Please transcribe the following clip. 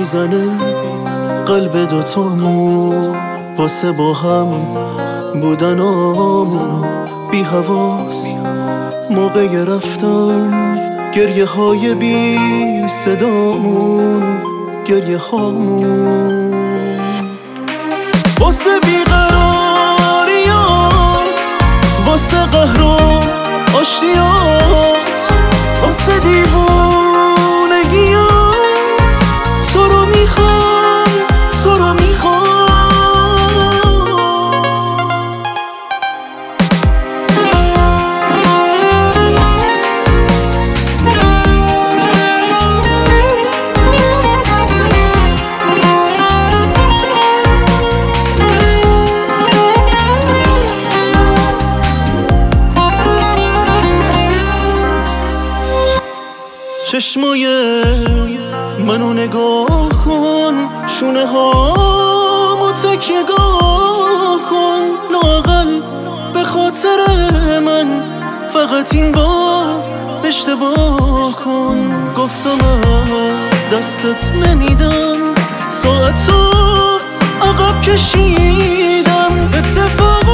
میزنه قلب دوتامون واسه با هم بودنامون بی حواس موقع رفتن گریه های بی صدامون گریه هامون واسه بیقراریات واسه قهر و آشتیات واسه دیوونگیات تو رو میخوام تو رو میخوام چشمای منو نگاه کن شونه هامو تکیه‌گاه کن لااقل به خاطر من فقط این بار اشتباه کن گفتم دستت نمیدم ساعتو عقب کشیدم اتفاق